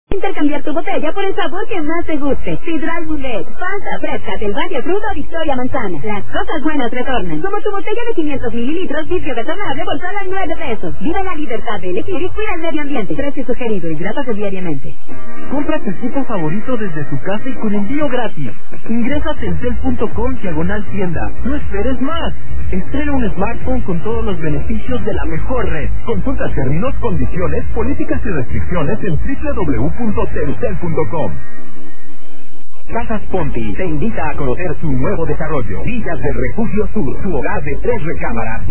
Intercambiar tu botella por el sabor que más te guste. Sidral Bullet, Fanta Fresca del Valle Fruta o Victoria Manzana. Las cosas buenas retornan. Como tu botella de 500 mililitros vidrio retornable por solo 9 pesos. Vive la libertad de elegir y cuida el medio ambiente. Precio sugerido, hidrátate diariamente. Compra tu equipo favorito desde tu casa y con envío gratis. Ingresa a telcel.com/tienda. No esperes más. Estrena un smartphone con todos los beneficios de la mejor red. Consulta términos, condiciones, políticas y restricciones en www.telcel.com. Casas Ponti te invita a conocer su nuevo desarrollo. Villas del Refugio Sur, su hogar de 3 recámaras.